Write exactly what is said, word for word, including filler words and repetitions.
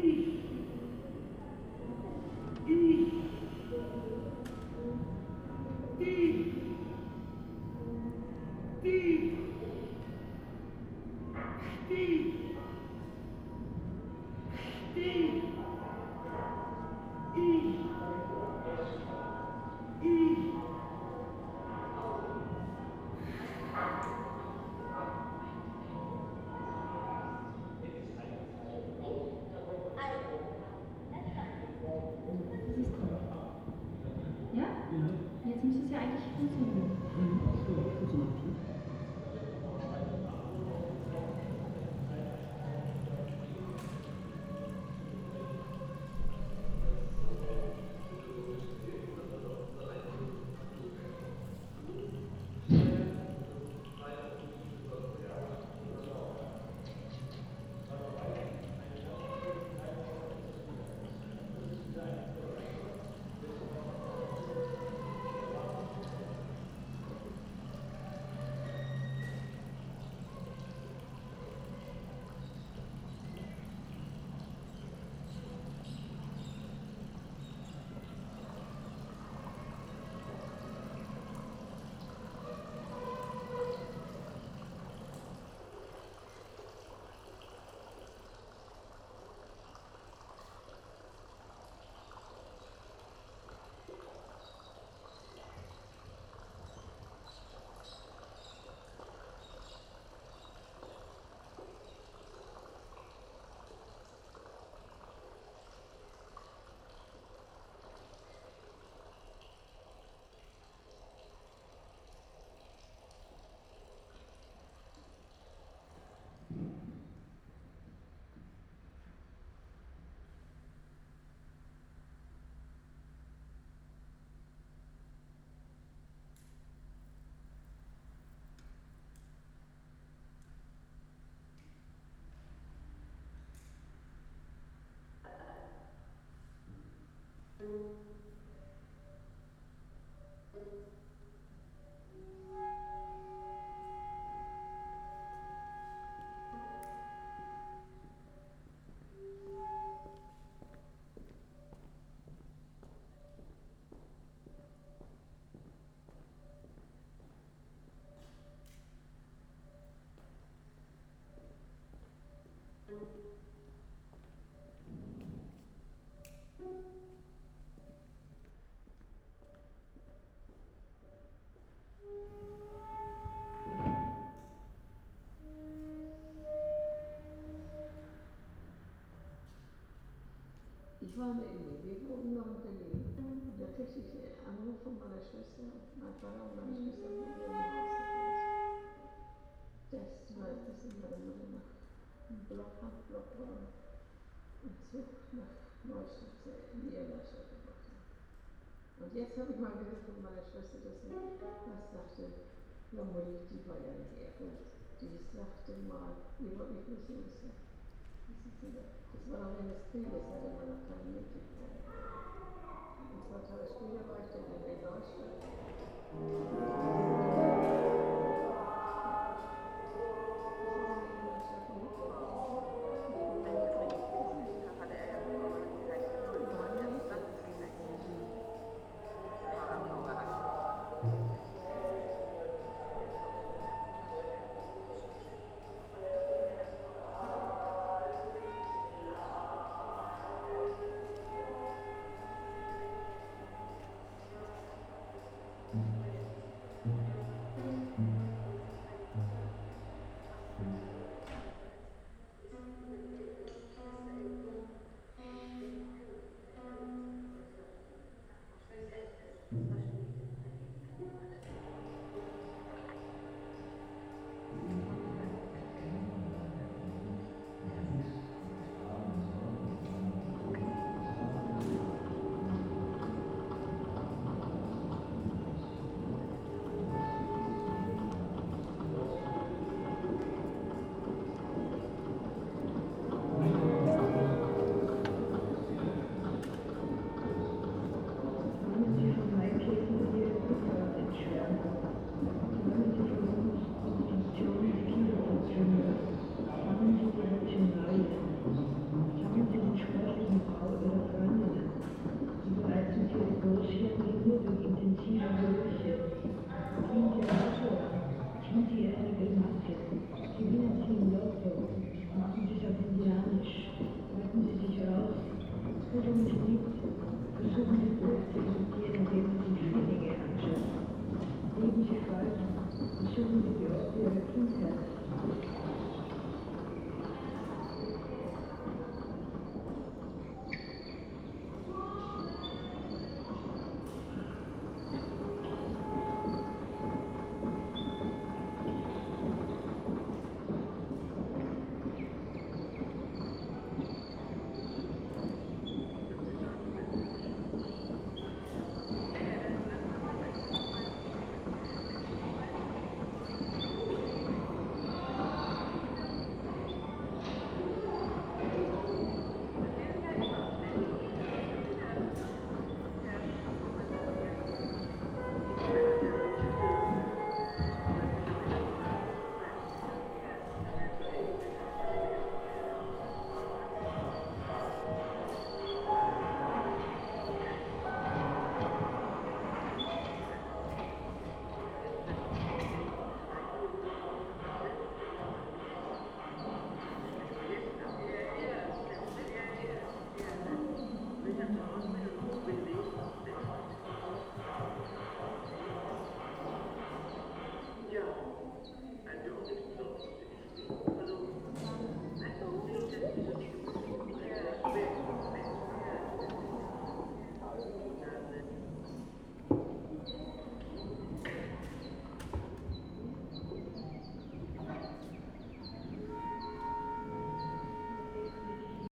Jetzt müsste es ja eigentlich funktionieren. Mhm. So, funktioniert. Ich war in Lviv oben noch in Berlin und da kriegte ich einen Anruf von meiner Schwester, mein Vater und meine Schwester in ihrem Haus. Das war das in meiner Mutter nach einem Block, Handblock war und Zug nach Neustadt, in ihre Neustadt gebracht haben. Und jetzt habe ich mal gehört von meiner Schwester, dass sie was sagte, ja Mutti, die war ja nicht Erfurt, die sagte mal, ihr wollt nicht wissen, was sie das war noch in des Krieges, hatte man noch keine Möglichkeit. Und zwei Tage später war ich dann in der Neustadt.